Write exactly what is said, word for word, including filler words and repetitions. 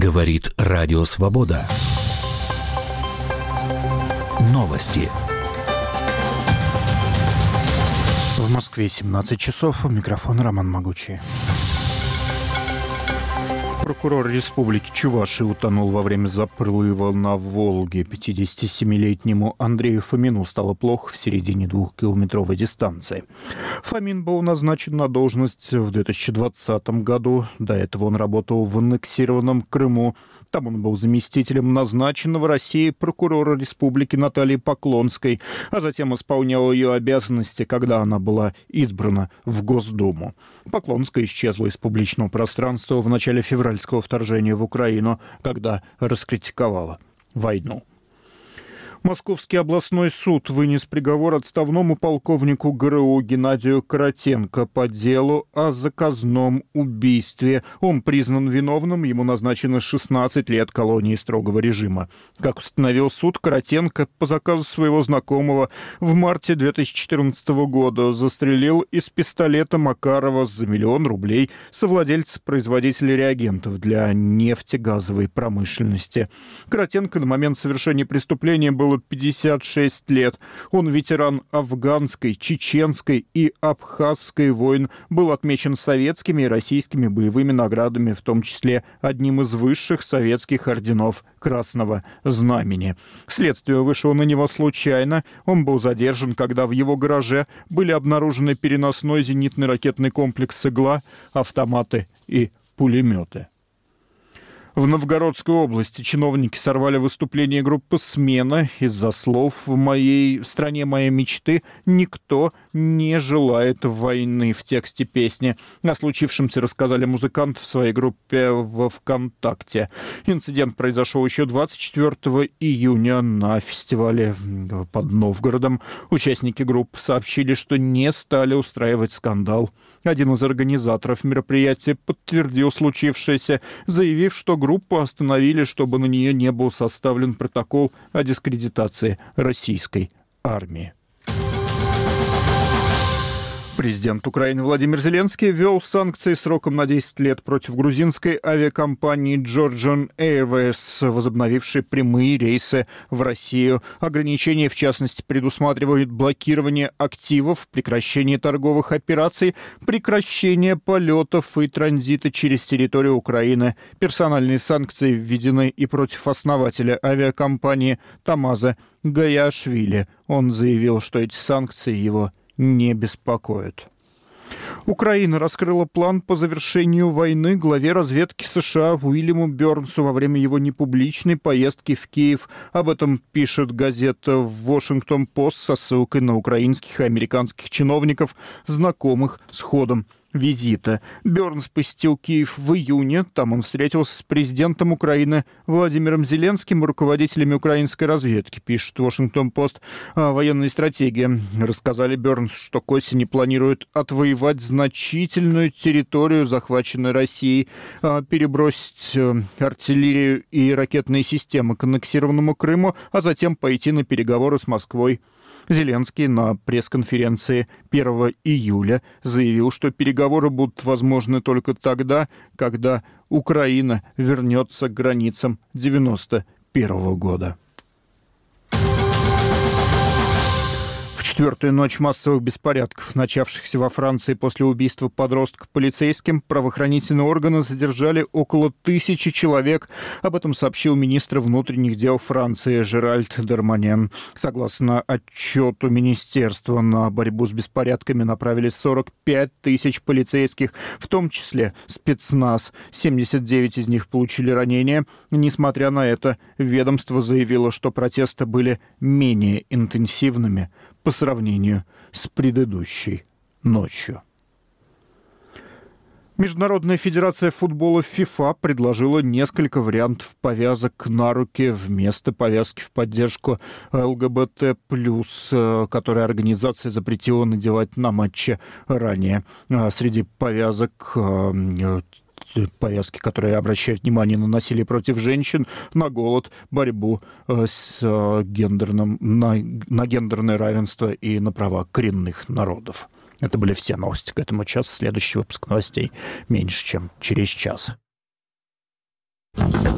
Говорит Радио Свобода. Новости. В Москве семнадцать часов. У микрофона Роман Могучий. Прокурор Республики Чувашия утонул во время заплыва на Волге. пятидесятисемилетнему Андрею Фомину стало плохо в середине двухкилометровой дистанции. Фомин был назначен на должность в две тысячи двадцатом году. До этого он работал в аннексированном Крыму. Там он был заместителем назначенного Россией прокурора Республики Натальи Поклонской, а затем исполнял ее обязанности, когда она была избрана в Госдуму. Поклонская исчезла из публичного пространства в начале февральского вторжения в Украину, когда раскритиковала войну. Московский областной суд вынес приговор отставному полковнику ГРУ Геннадию Каратенко по делу о заказном убийстве. Он признан виновным, ему назначено шестнадцать лет колонии строгого режима. Как установил суд, Каратенко по заказу своего знакомого в марте две тысячи четырнадцатого года застрелил из пистолета Макарова за миллион рублей совладельца-производителя реагентов для нефтегазовой промышленности. Каратенко на момент совершения преступления был пятьдесят шесть лет. Он ветеран афганской, чеченской и абхазской войн, был отмечен советскими и российскими боевыми наградами, в том числе одним из высших советских орденов Красного Знамени. Следствие вышло на него случайно. Он был задержан, когда в его гараже были обнаружены переносной зенитный ракетный комплекс «Игла», автоматы и пулеметы. В Новгородской области чиновники сорвали выступление группы «Смена». Из-за слов «В моей в стране моей мечты» никто не желает войны в тексте песни. О случившемся рассказали музыканты в своей группе во ВКонтакте. Инцидент произошел еще двадцать четвёртого июня на фестивале под Новгородом. Участники группы сообщили, что не стали устраивать скандал. Один из организаторов мероприятия подтвердил случившееся, заявив, что группу остановили, чтобы на нее не был составлен протокол о дискредитации российской армии. Президент Украины Владимир Зеленский ввел санкции сроком на десять лет против грузинской авиакомпании Georgian Airways, возобновившей прямые рейсы в Россию. Ограничения, в частности, предусматривают блокирование активов, прекращение торговых операций, прекращение полетов и транзита через территорию Украины. Персональные санкции введены и против основателя авиакомпании Тамаза Гаяшвили. Он заявил, что эти санкции его не беспокоит. Украина раскрыла план по завершению войны главе разведки США Уильяму Бёрнсу во время его непубличной поездки в Киев. Об этом пишет газета «Вашингтон-Пост» со ссылкой на украинских и американских чиновников, знакомых с ходом визита. Бёрнс посетил Киев в июне. Там он встретился с президентом Украины Владимиром Зеленским и руководителями украинской разведки, пишет «Вашингтон-Пост». О военной стратегии рассказали Бёрнс, что к осени планируют отвоевать значительную территорию, захваченной Россией, перебросить артиллерию и ракетные системы к аннексированному Крыму, а затем пойти на переговоры с Москвой. Зеленский на пресс-конференции первого июля заявил, что переговоры будут возможны только тогда, когда Украина вернется к границам девяносто первого года. Четвертую ночь массовых беспорядков, начавшихся во Франции после убийства подростка полицейским, правоохранительные органы задержали около тысячи человек. Об этом сообщил министр внутренних дел Франции Жеральд Дарманьян. Согласно отчету министерства, на борьбу с беспорядками направили сорок пять тысяч полицейских, в том числе спецназ. семьдесят девять из них получили ранения. Несмотря на это, ведомство заявило, что протесты были менее интенсивными по сравнению с предыдущей ночью. Международная федерация футбола ФИФА предложила несколько вариантов повязок на руки вместо повязки в поддержку ЛГБТ+, которые организация запретила надевать на матче ранее. Среди повязок повязки, которые обращают внимание на насилие против женщин, на голод, борьбу с гендерным, на, на гендерное равенство и на права коренных народов. Это были все новости к этому часу. Следующий выпуск новостей меньше, чем через час.